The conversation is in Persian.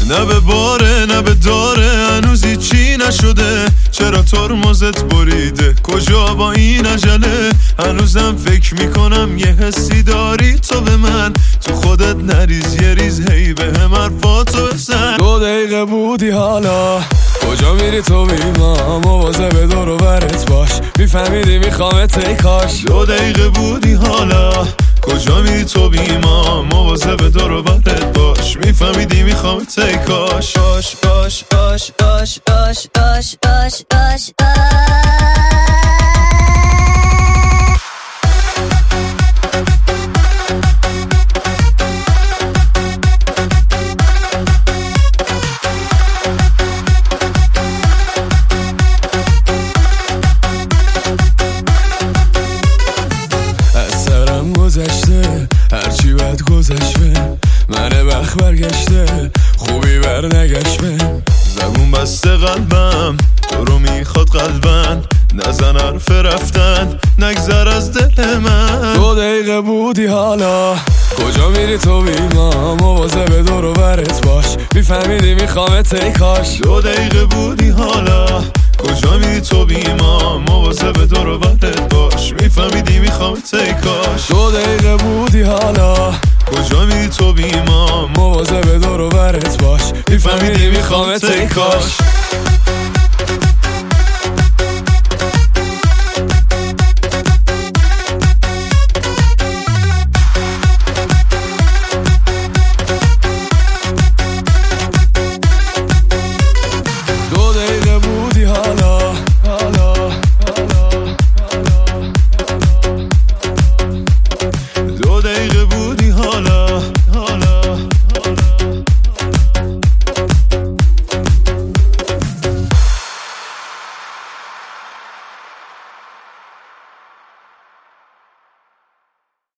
نه به باره نه به داره، هنوزی چی نشده، چرا ترمزت بریده، کجا با این عجله، هنوزم فکر میکنم یه حسی داری تو به من، تو خودت نریز یه ریز هی به هم حرفاتو بزن. 2 دقیقه بودی حالا کجا میری تو بیما، مواظب دور و برت باش، میفهمیدی میخوامت ای کاش. 2 دقیقه بودی حالا کجا میری تو بیما، مواظب دور و برت باش، میفهمیدی میخوامت ای کاش. آش آش آش آش آش آش آش آش گذشته هرچی بد گذشته، من وقت برگشته خوبی بر نگشته. زبون بسته قلبم تو رو میخواد قلبن، نزن حرف رفتن نگذر از دل من. 2 دقیقه بودی حالا کجا میری تو بیما، مواظب دور و برت باش، میفهمیدی میخوامت ای کاش. 2 دقیقه بودی حالا کجا میری تو بیما، مواظب دور و برت باش، میفهمیدی میخوامت ای کاش. 2 دقیقه بودی حالا کجا میری تو بیما، مواظب دور و برت باش، میفهمیدی میخوامت ای کاش. دقیقه بودی حالا